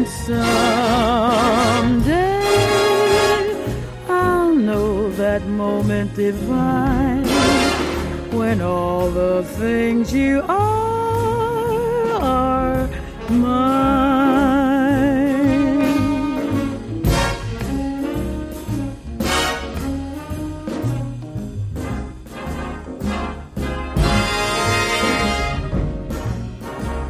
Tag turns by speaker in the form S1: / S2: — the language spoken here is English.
S1: And someday I'll know that moment divine when all the things you are